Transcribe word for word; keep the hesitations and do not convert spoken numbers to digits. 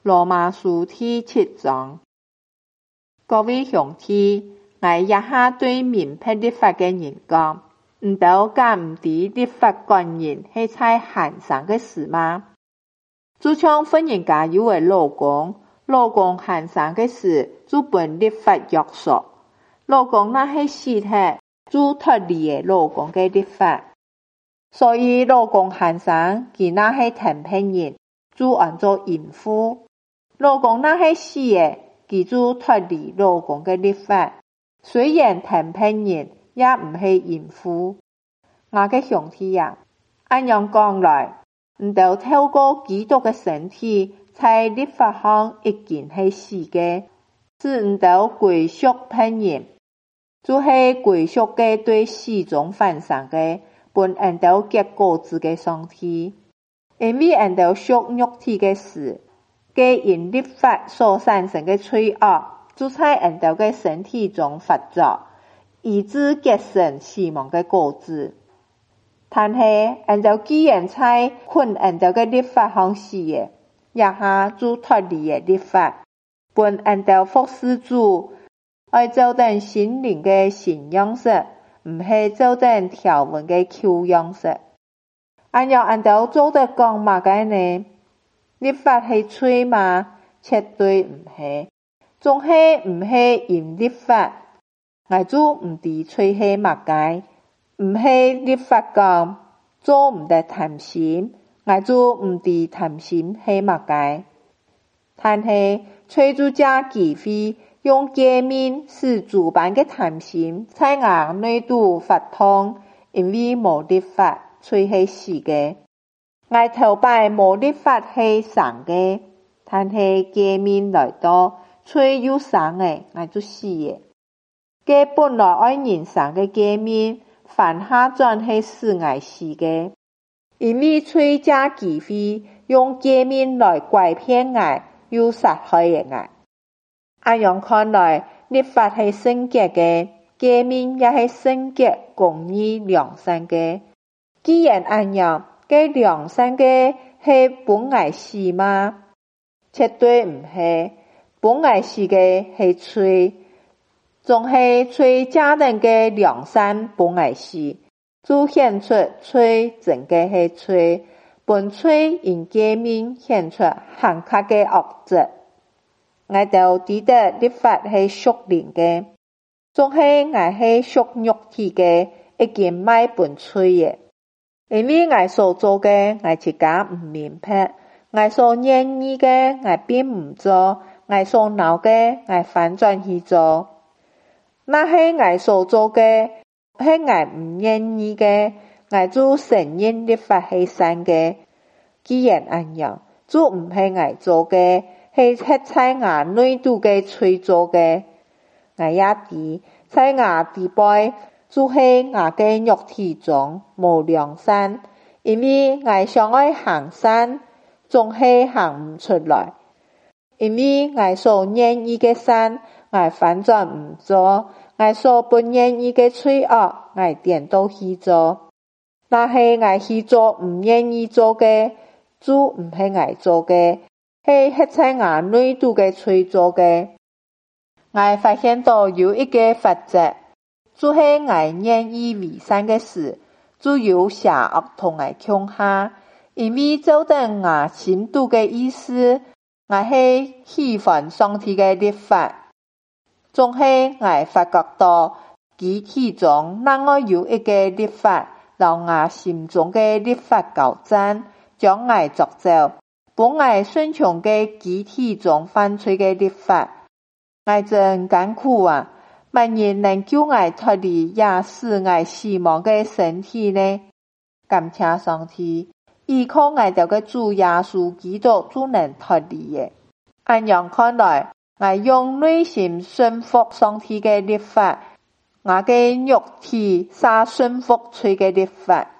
羅馬書第七章。各位兄弟，我一下對明白律法嘅人講，唔到敢唔知律法管人係在行善嘅事嗎？就像婚姻家有嘅老公，老公行善嘅事就本律法約束，老公那係死體，就脫離嘅老公嘅律法。所以老公行善，佢那係疼聘人，就按做淫婦；老公那係死嘅，佢就脫離老公嘅律法。雖然疼聘人，也唔係淫婦。我嘅兄弟啊，按樣講來，唔到透過基督嘅身體，在律法上已經係死嘅，是唔到歸屬聘人，就係歸屬嘅對死中犯上嘅，本唔到結果子嘅上帝。因為唔到屬肉體嘅事，嘅因律法所產生嘅罪惡，就在唔到嘅身體中發作，以致結成死亡嘅果子。但係唔到既然在困唔到嘅律法上死嘅，一下就脫離嘅律法，本唔到服事主，愛做等心靈嘅新樣式，唔係做等條文嘅舊樣式。按要按到做得講嘛嘅呢？律法係罪嘛？絕對唔係，總係唔係因律法，我就唔知罪係嘛嘅。唔係律法講做唔得貪心，我就唔知貪心係嘛嘅。但係罪就加機會用誡命使主辦嘅貪心在我內度發通，因為冇律法，罪係死嘅。我頭擺冇律法係生嘅，但係誡命來到，罪又生嘅，我就死嘅。嘅本來愛人生嘅誡命，反下轉係使我死嘅，因為罪加機會用誡命來拐騙我，又殺害嘅我。按樣看來，律法係聖潔嘅，誡命也係聖潔、公義、良善嘅。既然按樣，嘅良善嘅係本我死嗎？絕對唔係，本我死嘅係罪，仲係罪加人嘅良善本我死，就顯出罪真嘅係罪，本罪因誡命顯出行卡嘅惡質。我就知道律法係屬靈嘅，仲係我係屬肉體嘅，已經賣本罪嘅。因為我所做嘅，我自家唔明白；我所願意嘅，我並唔做；我所鬧嘅，我反轉去做。那係我所做嘅，係我唔願意嘅，我就承認律法係善嘅。既然按樣，就唔係我做嘅，係刻在我內度嘅罪做嘅。我也知，在我地背，就係我嘅肉體中無良善，因為我想愛行善，總係行唔出來。因為我所願意嘅善，我反轉唔做；我所不願意嘅罪惡，我顛倒去做。那係我去做唔願意做嘅，就唔係我做嘅，係刻在我內度嘅罪做嘅。我發現到有一個法則，就係我願意為善嘅事，就有邪惡同我強下，因為照等我心度嘅意思，我係喜歡上帝嘅律法，總係我發覺到集體中讓我有一個律法，讓我心中嘅律法交戰，將我捉走，本我順從嘅集體中犯罪嘅律法。我真艱苦啊！萬人能救我脫離也使我死亡嘅身體呢？感謝上帝，依靠我哋嘅主耶穌基督就能脫離嘅。按樣看來，我用內心順服上帝嘅律法，我嘅肉體撒順服罪嘅律法。